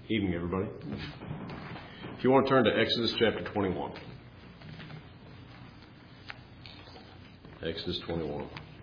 Evening, everybody. If you want to turn to Exodus chapter 21. Exodus 21.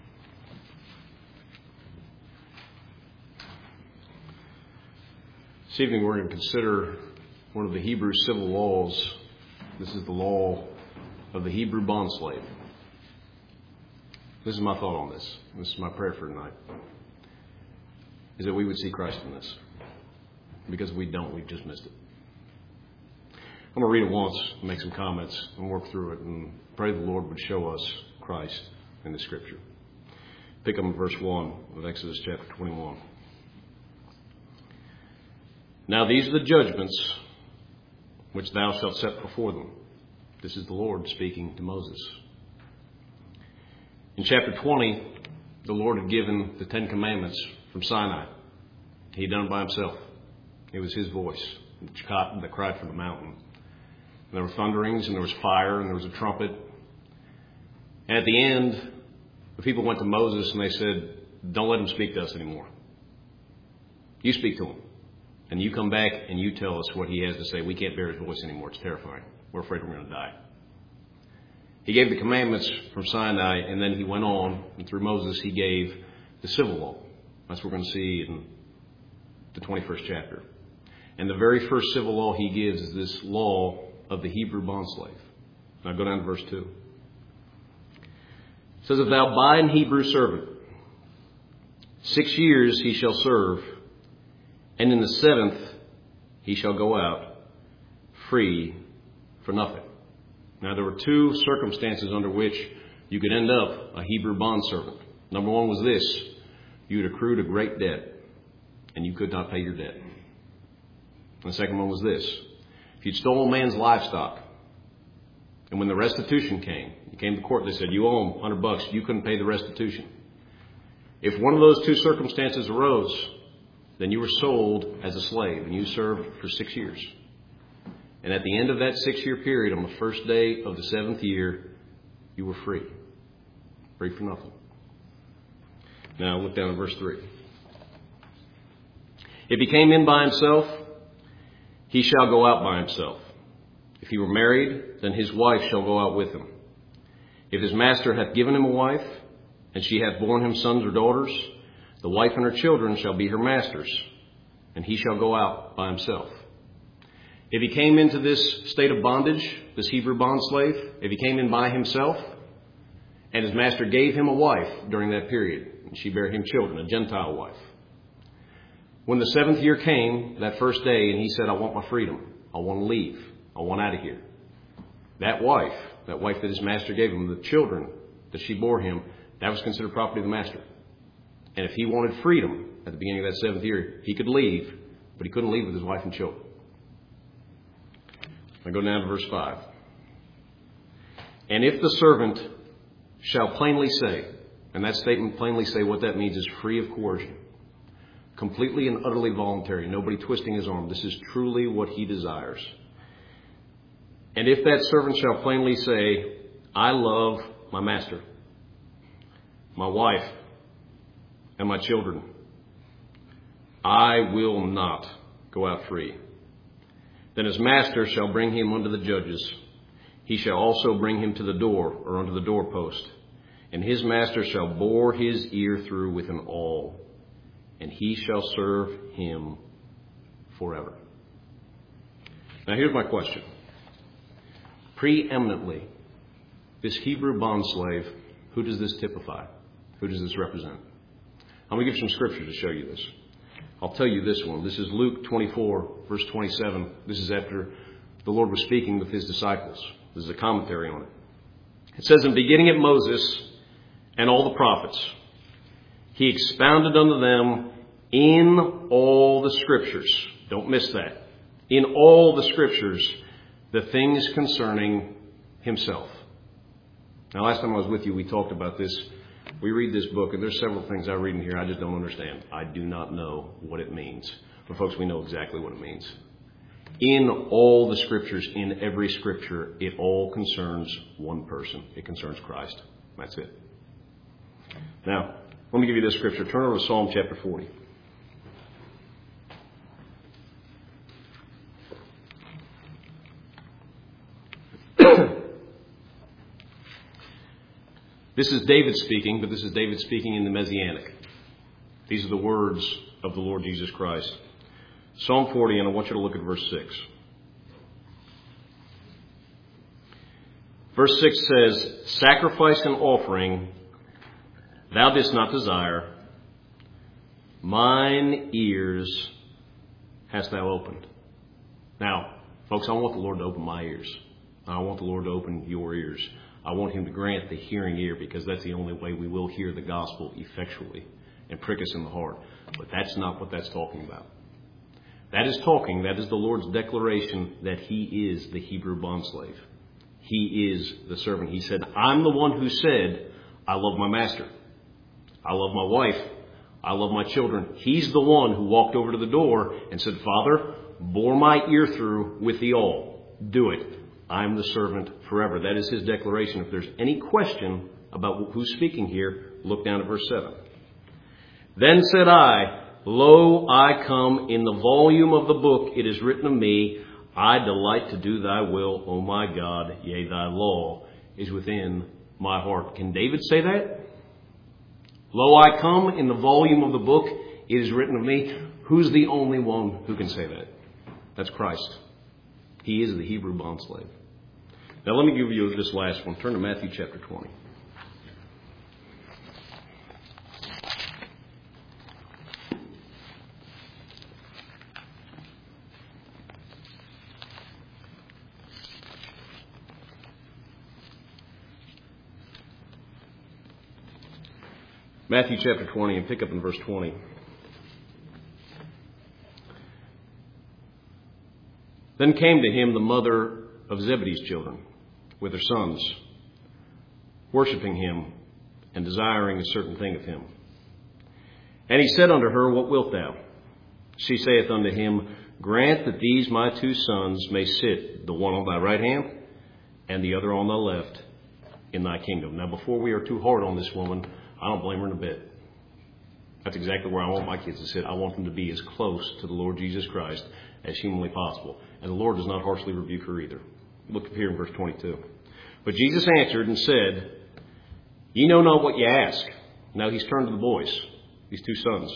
This evening we're going to consider one of the Hebrew civil laws. This is the law of the Hebrew bondslave. This is my thought on this. This is my prayer for tonight. Is that we would see Christ in this. Because if we don't, we've just missed it. I'm going to read it once, make some comments, and work through it, and pray the Lord would show us Christ in the Scripture. Pick up in verse 1 of Exodus chapter 21. Now these are the judgments which thou shalt set before them. This is the Lord speaking to Moses. In chapter 20, the Lord had given the Ten Commandments from Sinai. He had done it by himself. It was his voice that cried from the mountain. And there were thunderings, and there was fire, and there was a trumpet. And at the end, the people went to Moses and they said, don't let him speak to us anymore. You speak to him. And you come back and you tell us what he has to say. We can't bear his voice anymore. It's terrifying. We're afraid we're going to die. He gave the commandments from Sinai, and then he went on, and through Moses he gave the civil law. That's what we're going to see in the 21st chapter. And the very first civil law he gives is this law of the Hebrew bondslave. Now go down to verse 2. It says, if thou buy an Hebrew servant, 6 years he shall serve, and in the 7th he shall go out free for nothing. Now there were two circumstances under which you could end up a Hebrew bondservant. Number one was this: you had accrued a great debt, and you could not pay your debt. And the second one was this: if you'd stolen a man's livestock, and when the restitution came, you came to court, they said, you owe him $100, you couldn't pay the restitution. If one of those two circumstances arose, then you were sold as a slave, and you served for 6 years. And at the end of that 6-year period, on the first day of the 7th year, you were free. Free for nothing. Now look down at verse 3. If he came in by himself, he shall go out by himself. If he were married, then his wife shall go out with him. If his master hath given him a wife, and she hath borne him sons or daughters, the wife and her children shall be her master's, and he shall go out by himself. If he came into this state of bondage, this Hebrew bondslave, if he came in by himself, and his master gave him a wife during that period, and she bare him children, a Gentile wife. When the 7th year came, that first day, and he said, I want my freedom. I want to leave. I want out of here. That wife that his master gave him, the children that she bore him, that was considered property of the master. And if he wanted freedom at the beginning of that 7th year, he could leave, but he couldn't leave with his wife and children. I go down to verse 5. And if the servant shall plainly say, and that statement plainly say, what that means is free of coercion. Completely and utterly voluntary. Nobody twisting his arm. This is truly what he desires. And if that servant shall plainly say, I love my master, my wife, and my children, I will not go out free. Then his master shall bring him unto the judges. He shall also bring him to the door, or unto the doorpost. And his master shall bore his ear through with an awl, and he shall serve him forever. Now here's my question. Preeminently, this Hebrew bondslave, who does this typify? Who does this represent? I'm going to give some scripture to show you this. I'll tell you this one. This is Luke 24, verse 27. This is after the Lord was speaking with his disciples. This is a commentary on it. It says, in beginning at Moses and all the prophets, he expounded unto them in all the scriptures. Don't miss that. In all the scriptures, the things concerning himself. Now, last time I was with you, we talked about this. We read this book, and there's several things I read in here I just don't understand. I do not know what it means. But folks, we know exactly what it means. In all the scriptures, in every scripture, it all concerns one person. It concerns Christ. That's it. Now, let me give you this scripture. Turn over to Psalm chapter 40. This is David speaking, but this is David speaking in the Messianic. These are the words of the Lord Jesus Christ. Psalm 40, and I want you to look at verse 6. Verse 6 says, "Sacrifice and offering thou didst not desire, mine ears hast thou opened." Now, folks, I want the Lord to open my ears. I want the Lord to open your ears. I want him to grant the hearing ear, because that's the only way we will hear the gospel effectually and prick us in the heart. But that's not what that's talking about. That is the Lord's declaration that he is the Hebrew bondslave. He is the servant. He said, I'm the one who said, I love my master. I love my wife. I love my children. He's the one who walked over to the door and said, Father, bore my ear through with the awl. Do it. I'm the servant forever. That is his declaration. If there's any question about who's speaking here, look down at verse 7. Then said I, Lo, I come, in the volume of the book it is written of me, I delight to do thy will, O my God, yea, thy law is within my heart. Can David say that? Lo, I come, in the volume of the book it is written of me. Who's the only one who can say that? That's Christ. He is the Hebrew bondslave. Now let me give you this last one. Turn to Matthew chapter 20. Matthew chapter 20, and pick up in verse 20. Then came to him the mother of Zebedee's children with her sons, worshiping him and desiring a certain thing of him. And he said unto her, What wilt thou? She saith unto him, Grant that these my two sons may sit, the one on thy right hand and the other on thy left, in thy kingdom. Now, before we are too hard on this woman, I don't blame her in a bit. That's exactly where I want my kids to sit. I want them to be as close to the Lord Jesus Christ as humanly possible. And the Lord does not harshly rebuke her either. Look up here in verse 22. But Jesus answered and said, Ye know not what ye ask. Now he's turned to the boys, these two sons.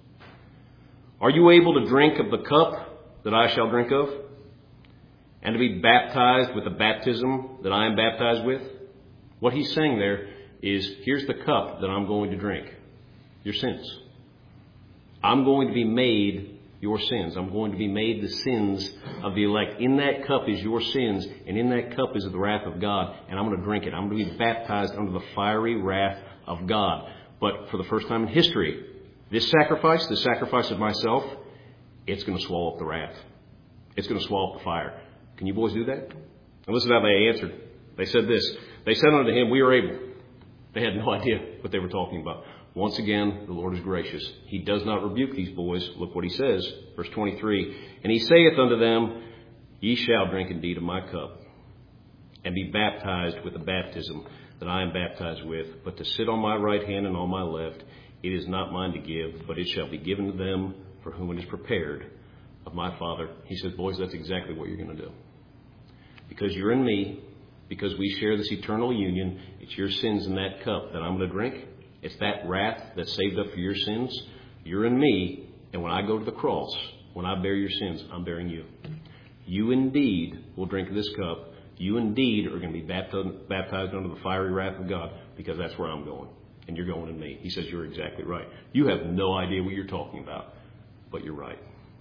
Are you able to drink of the cup that I shall drink of? And to be baptized with the baptism that I am baptized with? What he's saying there is, here's the cup that I'm going to drink. Your sins. I'm going to be made your sins. I'm going to be made the sins of the elect. In that cup is your sins, and in that cup is the wrath of God, and I'm going to drink it. I'm going to be baptized under the fiery wrath of God. But for the first time in history, this sacrifice of myself, it's going to swallow up the wrath. It's going to swallow up the fire. Can you boys do that? And listen to how they answered. They said this. They said unto him, We are able. They had no idea what they were talking about. Once again, the Lord is gracious. He does not rebuke these boys. Look what he says. Verse 23. And he saith unto them, Ye shall drink indeed of my cup, and be baptized with the baptism that I am baptized with. But to sit on my right hand and on my left, it is not mine to give, but it shall be given to them for whom it is prepared of my Father. He says, boys, that's exactly what you're going to do. Because you're in me, because we share this eternal union, it's your sins in that cup that I'm going to drink. It's that wrath that's saved up for your sins. You're in me, and when I go to the cross, when I bear your sins, I'm bearing you. You indeed will drink this cup. You indeed are going to be baptized under the fiery wrath of God, because that's where I'm going, and you're going in me. He says, you're exactly right. You have no idea what you're talking about, but you're right.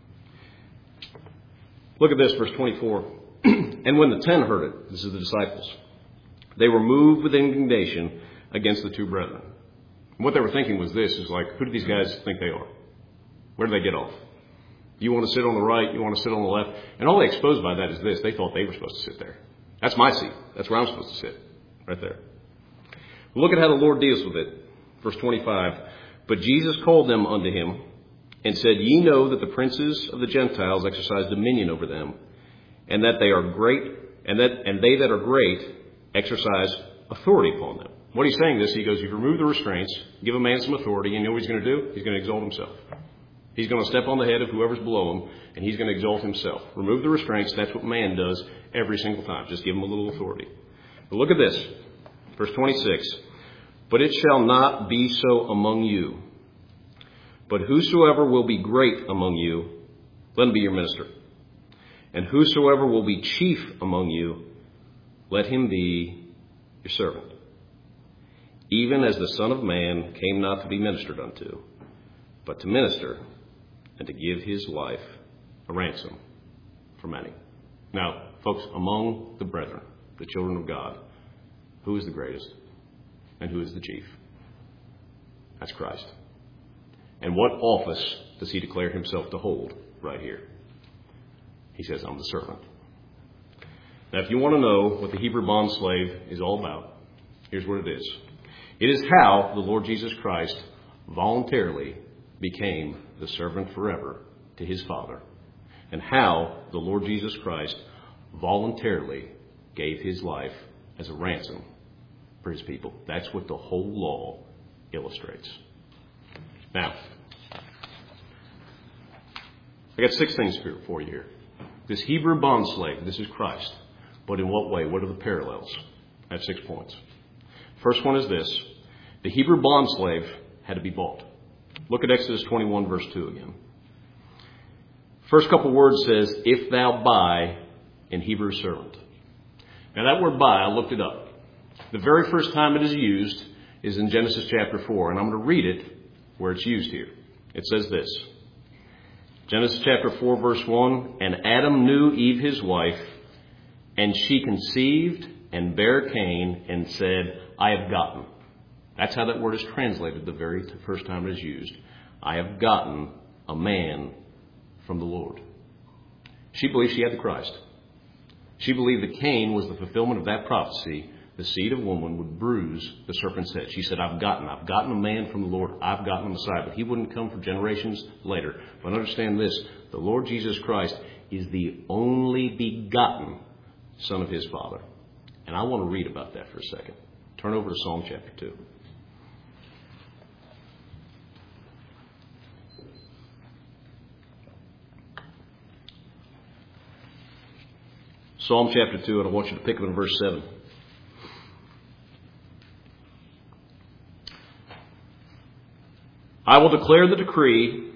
Look at this, verse 24. And when the 10 heard it, this is the disciples, they were moved with indignation against the two brethren. And what they were thinking was this, is like, who do these guys think they are? Where do they get off? You want to sit on the right, you want to sit on the left. And all they exposed by that is this, they thought they were supposed to sit there. That's my seat. That's where I'm supposed to sit, right there. Look at how the Lord deals with it. Verse 25, But Jesus called them unto him, and said, Ye know that the princes of the Gentiles exercise dominion over them, and that they are great, and they that are great exercise authority upon them. What he's saying is, he goes, you've removed the restraints, give a man some authority, and you know what he's going to do? He's going to exalt himself. He's going to step on the head of whoever's below him, and he's going to exalt himself. Remove the restraints. That's what man does every single time. Just give him a little authority. But look at this. Verse 26. But it shall not be so among you. But whosoever will be great among you, let him be your minister. And whosoever will be chief among you, let him be your servant. Even as the Son of Man came not to be ministered unto, but to minister, and to give his life a ransom for many. Now, folks, among the brethren, the children of God, who is the greatest and who is the chief? That's Christ. And what office does he declare himself to hold right here? He says, I'm the servant. Now, if you want to know what the Hebrew bondslave is all about, here's what it is. It is how the Lord Jesus Christ voluntarily became the servant forever to his Father, and how the Lord Jesus Christ voluntarily gave his life as a ransom for his people. That's what the whole law illustrates. Now, I got 6 things for you here. This Hebrew bondslave, this is Christ. But in what way? What are the parallels? I have 6 points. First one is this. The Hebrew bondslave had to be bought. Look at Exodus 21, verse 2 again. First couple words says, if thou buy, in Hebrew servant. Now that word buy, I looked it up. The very first time it is used is in Genesis chapter 4, and I'm going to read it where it's used here. It says this. Genesis chapter 4, verse 1, and Adam knew Eve his wife, and she conceived and bare Cain and said, I have gotten. That's how that word is translated the very first time it is used. I have gotten a man from the Lord. She believed she had the Christ. She believed that Cain was the fulfillment of that prophecy. The seed of woman would bruise the serpent's head. She said, I've gotten a man from the Lord. I've gotten a Messiah. But he wouldn't come for generations later. But understand this. The Lord Jesus Christ is the only begotten Son of his Father. And I want to read about that for a second. Turn over to Psalm chapter 2. Psalm chapter 2, and I want you to pick up in verse 7. I will declare the decree.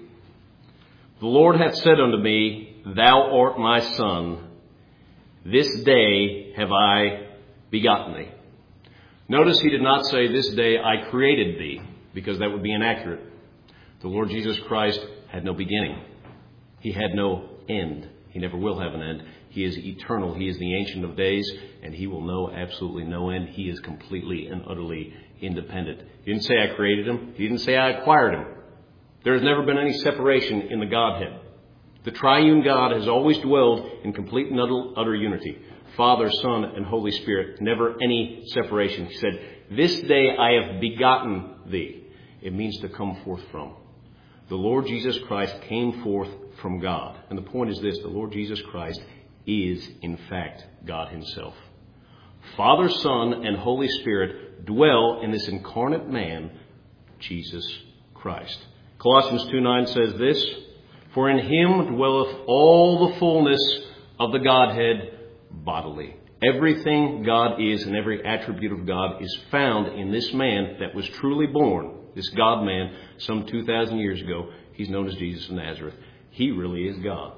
The Lord hath said unto me, Thou art my son. This day have I begotten thee. Notice he did not say, This day I created thee, because that would be inaccurate. The Lord Jesus Christ had no beginning. He had no end. He never will have an end. He is eternal. He is the Ancient of Days, and he will know absolutely no end. He is completely and utterly independent. He didn't say I created him. He didn't say I acquired him. There has never been any separation in the Godhead. The triune God has always dwelled in complete and utter unity. Father, Son, and Holy Spirit. Never any separation. He said, This day I have begotten thee. It means to come forth from. The Lord Jesus Christ came forth from God. And the point is this. The Lord Jesus Christ is, in fact, God himself. Father, Son, and Holy Spirit dwell in this incarnate man, Jesus Christ. Colossians 2:9 says this, For in him dwelleth all the fullness of the Godhead bodily. Everything God is and every attribute of God is found in this man that was truly born, this God-man, some 2,000 years ago. He's known as Jesus of Nazareth. He really is God.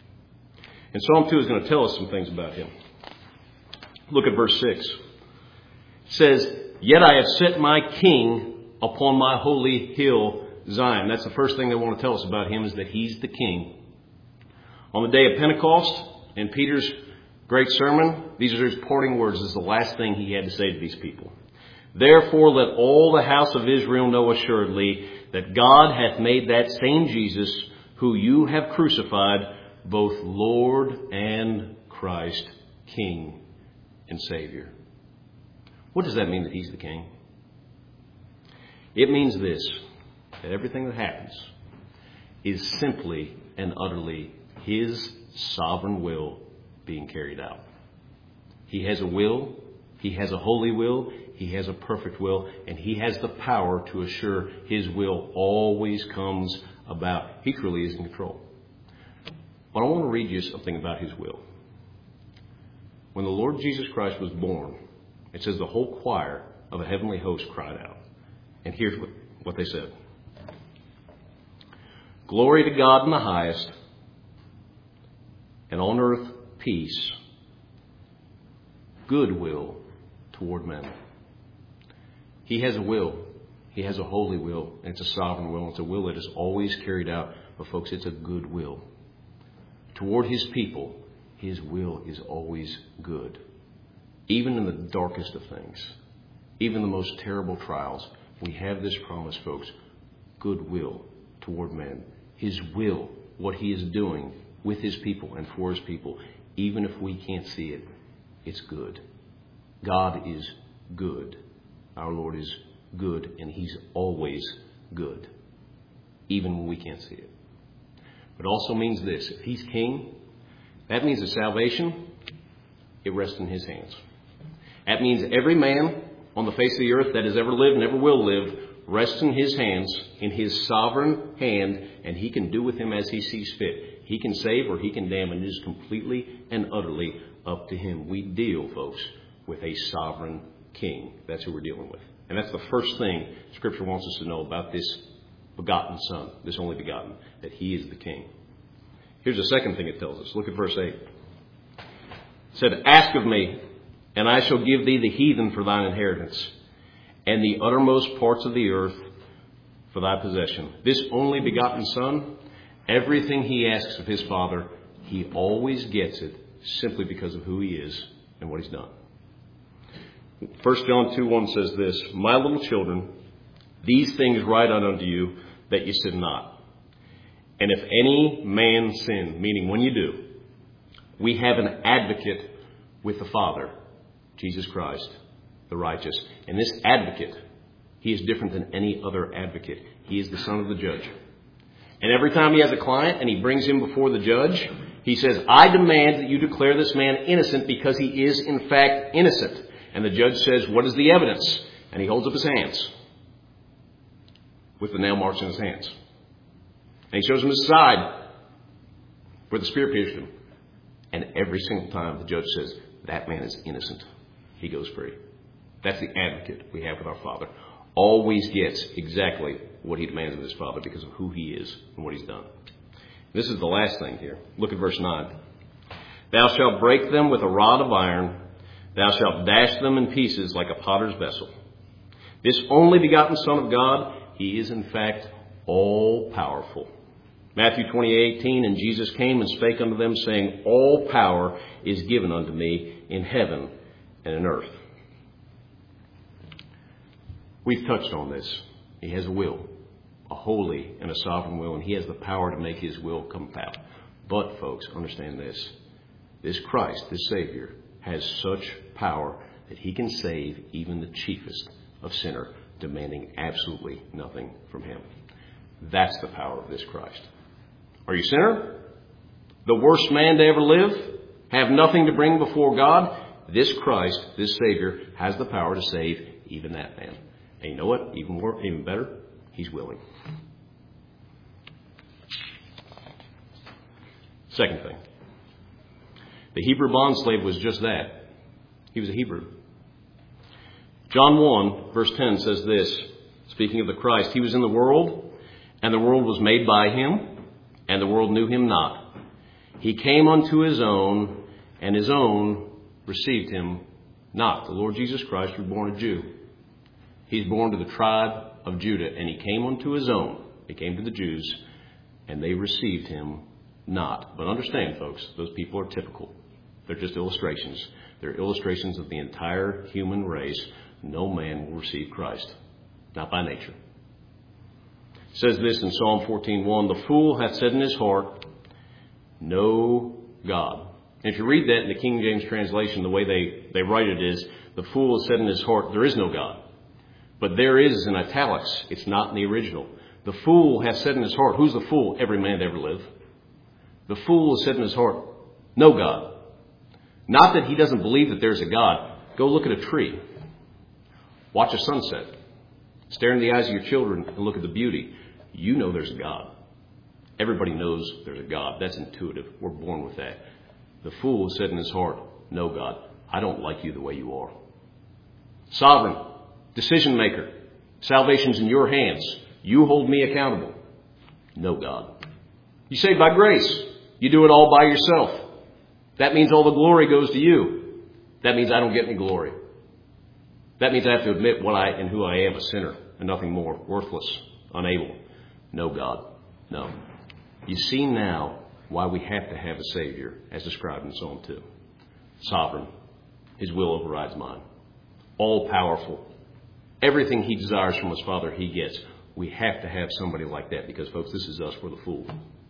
And Psalm 2 is going to tell us some things about him. Look at verse 6. It says, Yet I have set my king upon my holy hill, Zion. That's the first thing they want to tell us about him, is that he's the king. On the day of Pentecost, in Peter's great sermon, these are his parting words. This is the last thing he had to say to these people. Therefore let all the house of Israel know assuredly that God hath made that same Jesus, who you have crucified, both Lord and Christ, King and Savior. What does that mean, that he's the king? It means this, that everything that happens is simply and utterly his sovereign will being carried out. He has a will, he has a holy will, he has a perfect will, and he has the power to assure his will always comes about he truly is in control. But I want to read you something about his will. When the Lord Jesus Christ was born, it says the whole choir of a heavenly host cried out. And here's what they said. Glory to God in the highest, and on earth peace, goodwill toward men. He has a will. He has a holy will. And it's a sovereign will. It's a will that is always carried out. But folks, it's a good will. Toward his people, his will is always good. Even in the darkest of things, even the most terrible trials, we have this promise, folks, goodwill toward men. His will, what he is doing with his people and for his people, even if we can't see it, it's good. God is good. Our Lord is good, and he's always good, even when we can't see it. But it also means this. If he's king, that means that salvation, it rests in his hands. That means every man on the face of the earth that has ever lived and ever will live rests in his hands, in his sovereign hand, and he can do with him as he sees fit. He can save or he can damn, and it is completely and utterly up to him. We deal, folks, with a sovereign king. That's who we're dealing with. And that's the first thing Scripture wants us to know about this begotten Son, this only begotten, that he is the king. Here's the second thing it tells us. Look at verse 8. It said, ask of me, and I shall give thee the heathen for thine inheritance, and the uttermost parts of the earth for thy possession. This only begotten Son, everything he asks of his Father, he always gets it simply because of who he is and what he's done. 1 John 2:1 says this, my little children, these things write I unto you, that ye sin not. And if any man sin, meaning when you do, we have an advocate with the Father, Jesus Christ, the righteous. And this advocate, he is different than any other advocate. He is the son of the judge. And every time he has a client and he brings him before the judge, he says, I demand that you declare this man innocent because he is in fact innocent. And the judge says, what is the evidence? And he holds up his hands with the nail marks in his hands. And he shows him his side where the spear pierced him. And every single time the judge says, that man is innocent, he goes free. That's the advocate we have with our Father. Always gets exactly what he demands of his Father because of who he is and what he's done. This is the last thing here. Look at verse 9. Thou shalt break them with a rod of iron. Thou shalt dash them in pieces like a potter's vessel. This only begotten Son of God, he is in fact all powerful. Matthew 28:18, and Jesus came and spake unto them, saying, all power is given unto me in heaven and in earth. We've touched on this. He has a will, a holy and a sovereign will, and he has the power to make his will come about. But, folks, understand this. This Christ, this Savior, has such power that he can save even the chiefest of sinner, demanding absolutely nothing from him. That's the power of this Christ. Are you a sinner? The worst man to ever live? Have nothing to bring before God? This Christ, this Savior, has the power to save even that man. And you know what? Even better, he's willing. Second thing. The Hebrew bondslave was just that. He was a Hebrew. John 1, verse 10 says this, speaking of the Christ, he was in the world, and the world was made by him, and the world knew him not. He came unto his own, and his own received him not. The Lord Jesus Christ was born a Jew. He's born to the tribe of Judah, and he came unto his own. He came to the Jews, and they received him not. But understand, folks, those people are typical. They're just illustrations. They're illustrations of the entire human race. No man will receive Christ, not by nature. It says this in Psalm 14:1, the fool hath said in his heart, no God. And if you read that in the King James translation, the way they write it is, the fool has said in his heart, there is no God. But there is in italics. It's not in the original. The fool hath said in his heart. Who's the fool? Every man that ever lived. The fool has said in his heart, no God. Not that he doesn't believe that there's a God. Go look at a tree. Watch a sunset. Stare in the eyes of your children and look at the beauty. You know there's a God. Everybody knows there's a God. That's intuitive. We're born with that. The fool said in his heart, no, God, I don't like you the way you are. Sovereign, decision maker, salvation's in your hands. You hold me accountable. No, God. You say by grace. You do it all by yourself. That means all the glory goes to you. That means I don't get any glory. That means I have to admit what I and who I am, a sinner and nothing more, worthless, unable. No, God, no. You see now why we have to have a Savior, as described in Psalm 2. Sovereign. His will overrides mine. All powerful. Everything he desires from his Father, he gets. We have to have somebody like that because, folks, this is us. We're the fool.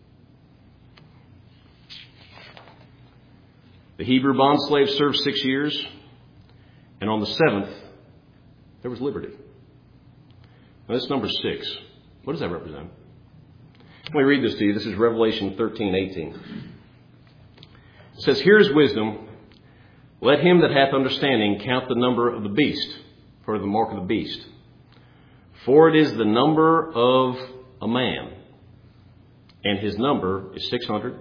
The Hebrew bondslave served 6 years, and on the 7th, there was liberty. Now, this number 6. What does that represent? Let me read this to you. This is Revelation 13:18. It says, here is wisdom. Let him that hath understanding count the number of the beast, for the mark of the beast. For it is the number of a man, and his number is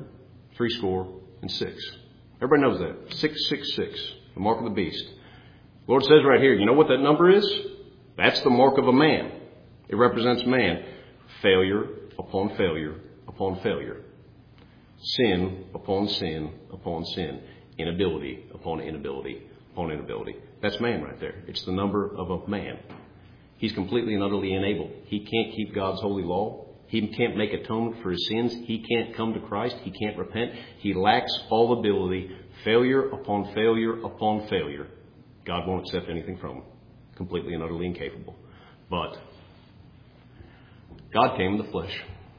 666. Everybody knows that. 666, the mark of the beast. The Lord says right here, you know what that number is? That's the mark of a man. It represents man. Failure upon failure upon failure. Sin upon sin upon sin. Inability upon inability upon inability. That's man right there. It's the number of a man. He's completely and utterly unable. He can't keep God's holy law. He can't make atonement for his sins. He can't come to Christ. He can't repent. He lacks all ability. Failure upon failure upon failure. God won't accept anything from him. Completely and utterly incapable. But God came in the flesh.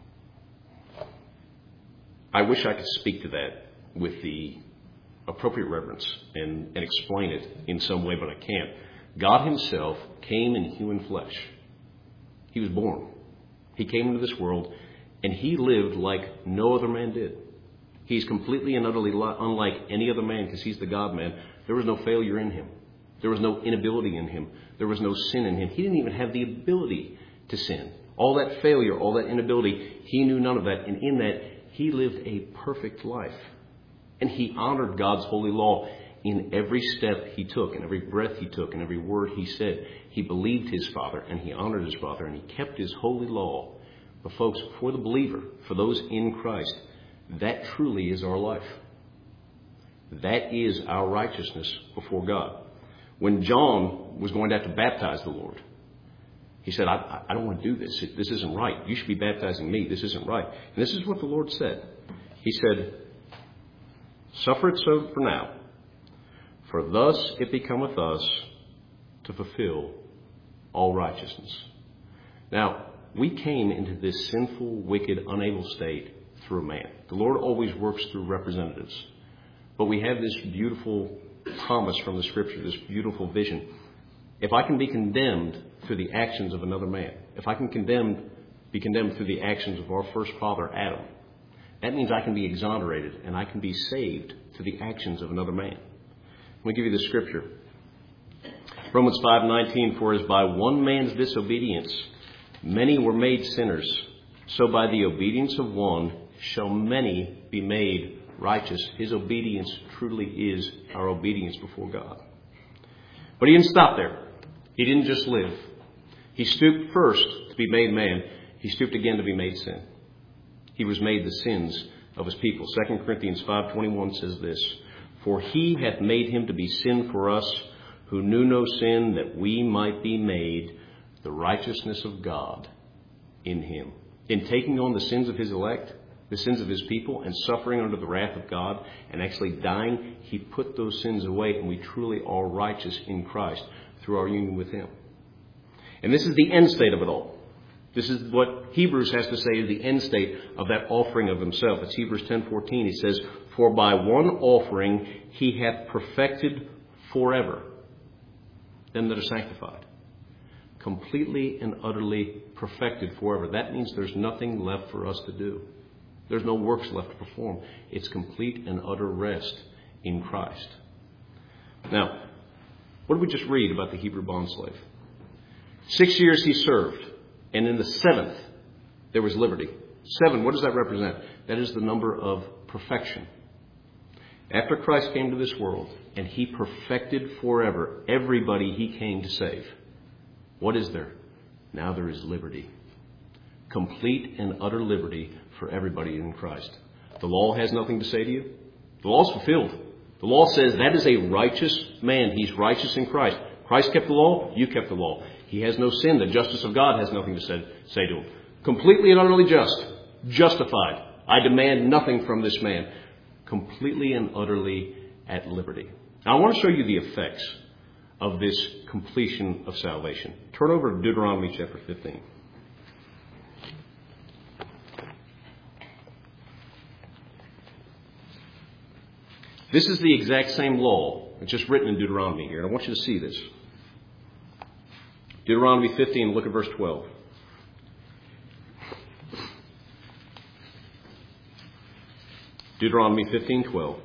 I wish I could speak to that with the appropriate reverence and explain it in some way, but I can't. God himself came in human flesh. He was born. He came into this world, and he lived like no other man did. He's completely and utterly unlike any other man because he's the God-man. There was no failure in him. There was no inability in him. There was no sin in him. He didn't even have the ability to sin. All that failure, all that inability, he knew none of that. And in that, he lived a perfect life. And he honored God's holy law in every step he took, in every breath he took, in every word he said. He believed his Father, and he honored his Father, and he kept his holy law. But folks, for the believer, for those in Christ, that truly is our life. That is our righteousness before God. When John was going to have to baptize the Lord, he said, I don't want to do this. This isn't right. You should be baptizing me. This isn't right. And this is what the Lord said. He said, suffer it so for now, for thus it becometh us to fulfill all righteousness. Now, we came into this sinful, wicked, unable state through a man. The Lord always works through representatives. But we have this beautiful promise from the Scripture, this beautiful vision. If I can be condemned through the actions of another man, if I can be condemned through the actions of our first father, Adam, that means I can be exonerated and I can be saved through the actions of another man. Let me give you the Scripture. Romans 5:19, for as by one man's disobedience many were made sinners, so by the obedience of one shall many be made righteous. His obedience truly is our obedience before God. But he didn't stop there. He didn't just live. He stooped first to be made man. He stooped again to be made sin. He was made the sins of his people. 2 Corinthians 5:21 says this, for he hath made him to be sin for us who knew no sin, that we might be made the righteousness of God in him. In taking on the sins of his elect, the sins of his people, and suffering under the wrath of God, and actually dying, he put those sins away, and we truly are righteous in Christ through our union with him. And this is the end state of it all. This is what Hebrews has to say is the end state of that offering of himself. It's Hebrews 10:14. He says, for by one offering he hath perfected forever them that are sanctified. Completely and utterly perfected forever. That means there's nothing left for us to do. There's no works left to perform. It's complete and utter rest in Christ. Now, what did we just read about the Hebrew bondslave? 6 years he served, and in the 7th, there was liberty. 7, what does that represent? That is the number of perfection. After Christ came to this world and he perfected forever everybody he came to save, what is there? Now there is liberty. Complete and utter liberty for everybody in Christ. The law has nothing to say to you. The law is fulfilled. The law says that is a righteous man. He's righteous in Christ. Christ kept the law. You kept the law. He has no sin. The justice of God has nothing to say to him. Completely and utterly just. Justified. I demand nothing from this man. Completely and utterly at liberty. Now I want to show you the effects of this completion of salvation. Turn over to Deuteronomy chapter 15. This is the exact same law. It's just written in Deuteronomy here. And I want you to see this. Deuteronomy 15, look at verse 12. Deuteronomy 15:12.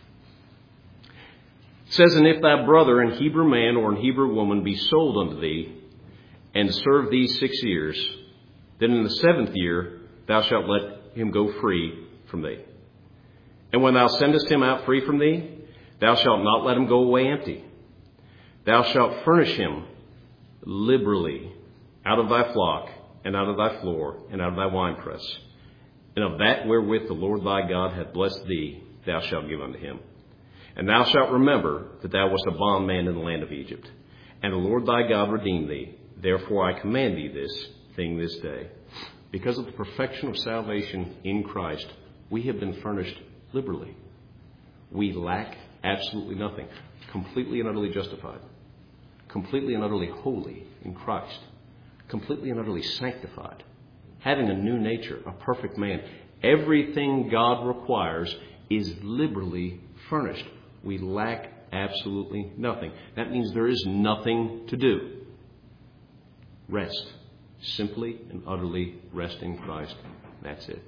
It says, "And if thy brother, an Hebrew man or an Hebrew woman, be sold unto thee, and serve thee 6 years, then in the 7th year thou shalt let him go free from thee. And when thou sendest him out free from thee, thou shalt not let him go away empty. Thou shalt furnish him liberally out of thy flock, and out of thy floor, and out of thy winepress. And of that wherewith the Lord thy God hath blessed thee, thou shalt give unto him. And thou shalt remember that thou wast a bondman in the land of Egypt. And the Lord thy God redeemed thee. Therefore I command thee this thing this day." Because of the perfection of salvation in Christ, we have been furnished liberally. We lack absolutely nothing. Completely and utterly justified. Completely and utterly holy in Christ. Completely and utterly sanctified. Having a new nature, a perfect man. Everything God requires is liberally furnished. We lack absolutely nothing. That means there is nothing to do. Rest. Simply and utterly rest in Christ. That's it.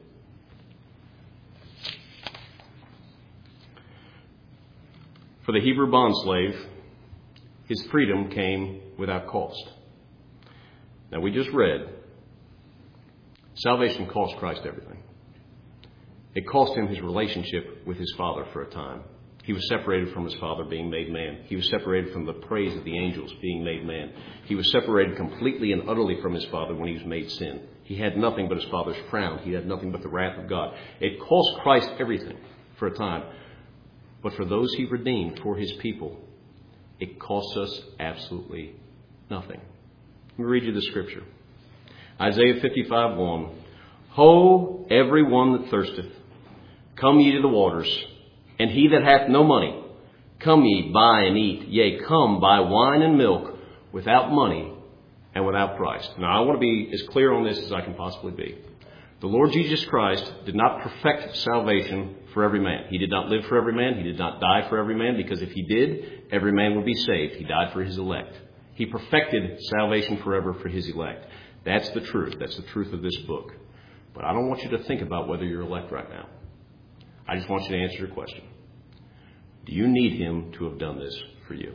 For the Hebrew bondslave, his freedom came without cost. Now we just read, salvation cost Christ everything. It cost him his relationship with his Father for a time. He was separated from his Father, being made man. He was separated from the praise of the angels, being made man. He was separated completely and utterly from his Father when he was made sin. He had nothing but his Father's frown. He had nothing but the wrath of God. It cost Christ everything for a time. But for those he redeemed, for his people, it costs us absolutely nothing. Let me read you the scripture. Isaiah 55:1. "Ho, every one that thirsteth, come ye to the waters, and he that hath no money, come ye, buy and eat. Yea, come, buy wine and milk without money and without price." Now, I want to be as clear on this as I can possibly be. The Lord Jesus Christ did not perfect salvation for every man. He did not live for every man. He did not die for every man, because if he did, every man would be saved. He died for his elect. He perfected salvation forever for his elect. That's the truth. That's the truth of this book. But I don't want you to think about whether you're elect right now. I just want you to answer your question. Do you need him to have done this for you?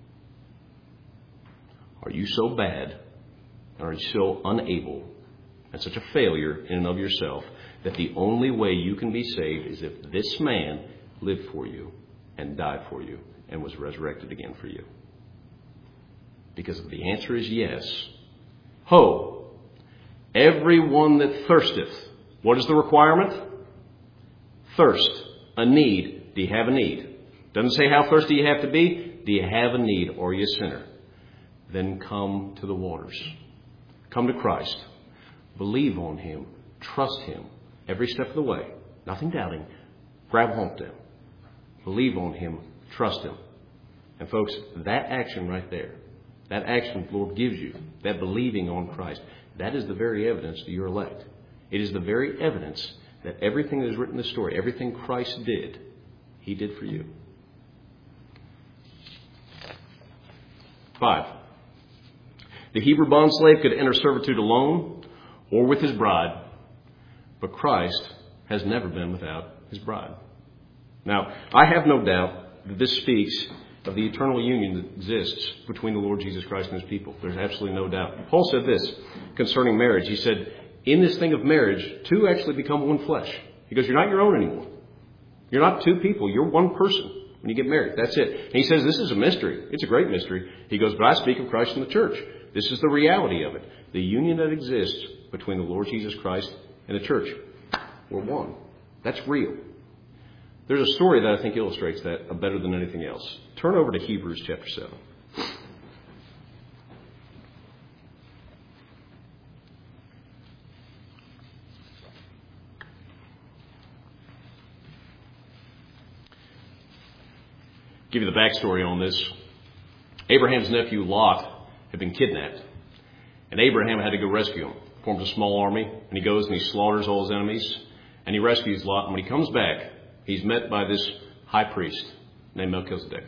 Are you so bad, or are you so unable and such a failure in and of yourself that the only way you can be saved is if this man lived for you and died for you and was resurrected again for you? Because if the answer is yes, ho, everyone that thirsteth. What is the requirement? Thirst, a need. Do you have a need? Doesn't say how thirsty you have to be. Do you have a need, or are you a sinner? Then come to the waters. Come to Christ. Believe on him. Trust him every step of the way. Nothing doubting. Grab hold to him. Believe on him. Trust him. And folks, that action right there, that action the Lord gives you, that believing on Christ, that is the very evidence that you're elect. It is the very evidence that everything that is written in the story, everything Christ did, he did for you. 5. The Hebrew bondslave could enter servitude alone or with his bride, but Christ has never been without his bride. Now, I have no doubt that this speaks of the eternal union that exists between the Lord Jesus Christ and his people. There's absolutely no doubt. Paul said this concerning marriage. He said, in this thing of marriage, two actually become one flesh. He goes, you're not your own anymore. You're not two people. You're one person when you get married. That's it. And he says, this is a mystery. It's a great mystery. He goes, but I speak of Christ and the church. This is the reality of it. The union that exists between the Lord Jesus Christ and the church. We're one. That's real. There's a story that I think illustrates that better than anything else. Turn over to Hebrews chapter 7. Give you the backstory on this. Abraham's nephew Lot had been kidnapped, and Abraham had to go rescue him. Forms a small army, and he goes and he slaughters all his enemies, and he rescues Lot. And when he comes back, he's met by this high priest named Melchizedek.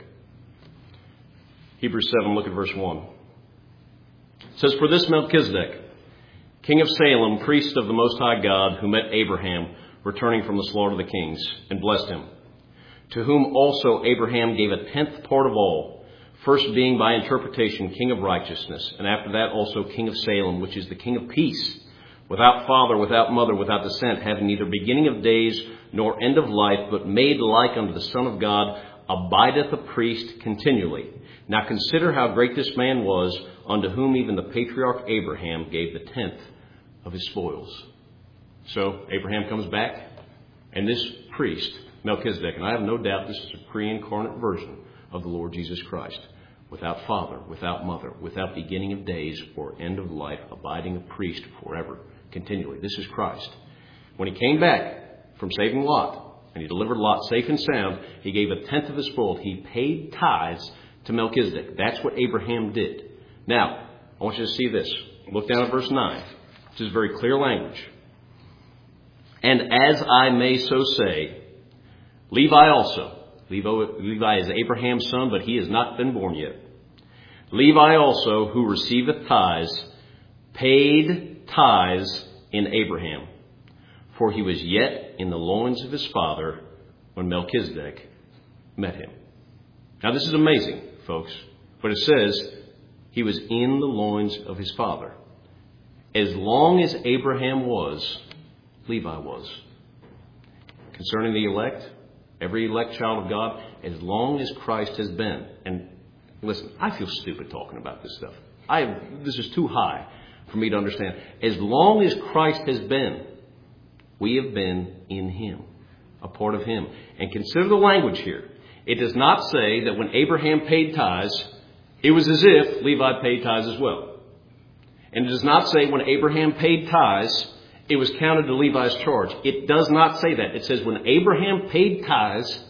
Hebrews 7, look at verse 1. It says, for this Melchizedek, king of Salem, priest of the Most High God, who met Abraham returning from the slaughter of the kings, and blessed him, to whom also Abraham gave a tenth part of all, first being by interpretation king of righteousness, and after that also king of Salem, which is the king of peace, without father, without mother, without descent, having neither beginning of days nor end of life, but made like unto the Son of God, abideth a priest continually. Now consider how great this man was, unto whom even the patriarch Abraham gave the tenth of his spoils. So Abraham comes back, and this priest, Melchizedek, and I have no doubt this is a pre-incarnate version of the Lord Jesus Christ, without father, without mother, without beginning of days or end of life, abiding a priest forever, continually. This is Christ. When he came back from saving Lot, and he delivered Lot safe and sound, he gave a tenth of his spoil. He paid tithes to Melchizedek. That's what Abraham did. Now, I want you to see this. Look down at verse 9. This is very clear language. And as I may so say, Levi also. Levi is Abraham's son, but he has not been born yet. Levi also, who receiveth tithes, paid tithes in Abraham, for he was yet in the loins of his father when Melchizedek met him. Now this is amazing, folks, but it says he was in the loins of his father. As long as Abraham was, Levi was. Concerning the elect, every elect child of God, as long as Christ has been. And listen, I feel stupid talking about this stuff. This is too high for me to understand. As long as Christ has been, we have been in him, a part of him. And consider the language here. It does not say that when Abraham paid tithes, it was as if Levi paid tithes as well. And it does not say when Abraham paid tithes, it was counted to Levi's charge. It does not say that. It says when Abraham paid tithes,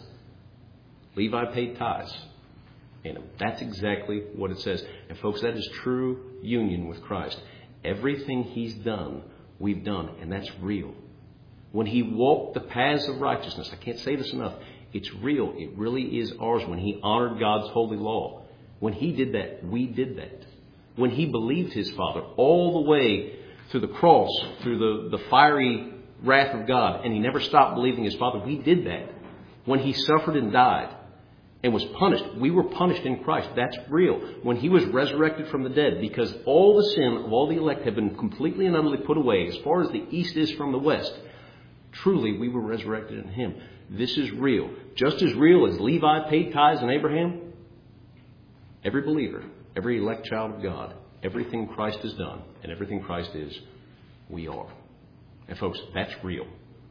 Levi paid tithes. And that's exactly what it says. And folks, that is true union with Christ. Everything he's done, we've done. And that's real. When he walked the paths of righteousness, I can't say this enough, it's real. It really is ours. When he honored God's holy law, when he did that, we did that. When he believed his Father all the way through the cross, through the fiery wrath of God, and he never stopped believing his Father, we did that. When he suffered and died and was punished, we were punished in Christ. That's real. When he was resurrected from the dead, because all the sin of all the elect had been completely and utterly put away, as far as the east is from the west, truly we were resurrected in him. This is real. Just as real as Levi paid tithes in Abraham, every believer, every elect child of God, everything Christ has done and everything Christ is, we are. And folks, that's real.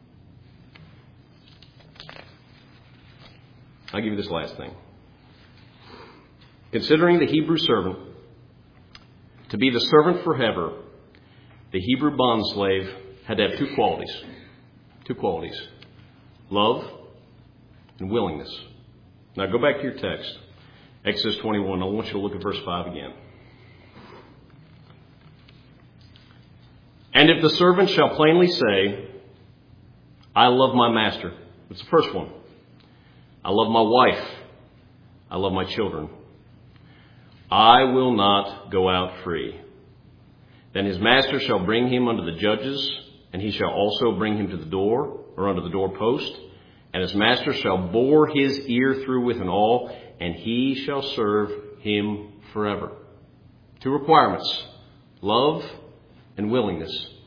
I'll give you this last thing. Considering the Hebrew servant to be the servant forever, the Hebrew bondslave had to have two qualities. Two qualities. Love and willingness. Now go back to your text. Exodus 21. I want you to look at verse 5 again. And if the servant shall plainly say, I love my master. That's the first one. I love my wife. I love my children. I will not go out free. Then his master shall bring him unto the judges, and he shall also bring him to the door, or unto the doorpost. And his master shall bore his ear through with an awl, and he shall serve him forever. Two requirements. Love and willingness.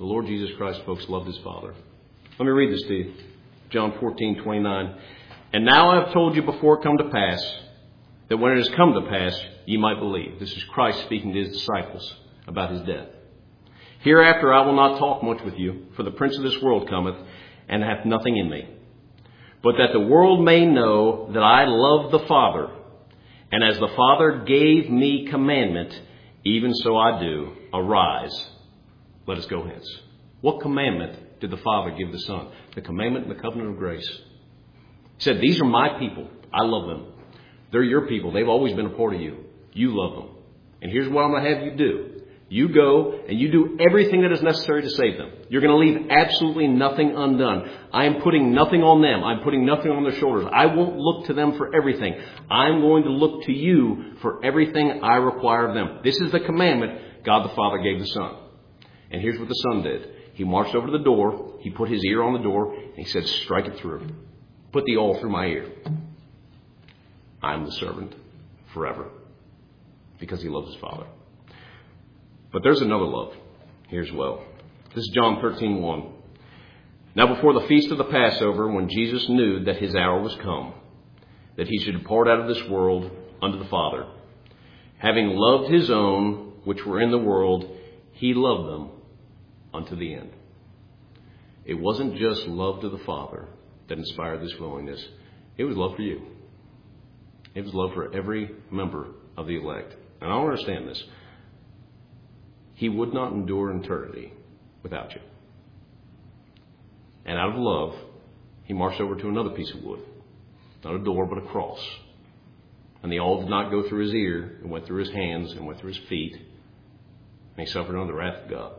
The Lord Jesus Christ, folks, loved his Father. Let me read this to you. John 14:29. And now I have told you before it come to pass, that when it has come to pass, ye might believe. This is Christ speaking to his disciples about his death. Hereafter I will not talk much with you, for the prince of this world cometh, and hath nothing in me. But that the world may know that I love the Father, and as the Father gave me commandment, even so I do. Arise, let us go hence. What commandment did the Father give the Son? The commandment and the covenant of grace. He said, these are my people. I love them. They're your people. They've always been a part of you. You love them. And here's what I'm going to have you do. You go and you do everything that is necessary to save them. You're going to leave absolutely nothing undone. I am putting nothing on them. I'm putting nothing on their shoulders. I won't look to them for everything. I'm going to look to you for everything I require of them. This is the commandment God the Father gave the Son. And here's what the Son did. He marched over to the door. He put his ear on the door. And he said, strike it through. Put the awl through my ear. I'm the servant forever. Because he loves his Father. But there's another love here as well. This is John 13:1. Now before the feast of the Passover, when Jesus knew that his hour was come, that he should depart out of this world unto the Father, having loved his own which were in the world, he loved them unto the end. It wasn't just love to the Father that inspired this willingness. It was love for you. It was love for every member of the elect. And I don't understand this. He would not endure eternity without you. And out of love, he marched over to another piece of wood. Not a door, but a cross. And the awl did not go through his ear. It went through his hands and went through his feet. And he suffered under the wrath of God.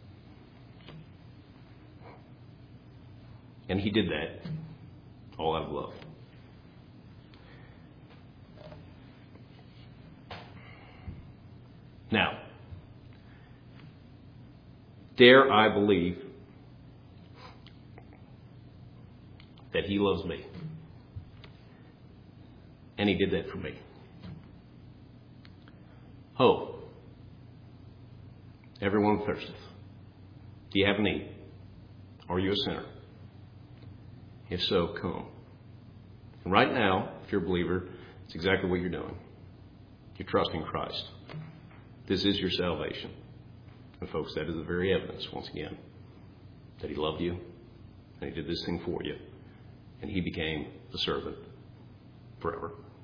And he did that all out of love. Now, dare I believe that he loves me. And he did that for me. Ho, everyone thirsteth. Do you have need? Are you a sinner? If so, come. And right now, if you're a believer, it's exactly what you're doing. You're trusting Christ. This is your salvation. And folks, that is the very evidence, once again, that he loved you, and he did this thing for you, and he became the servant forever.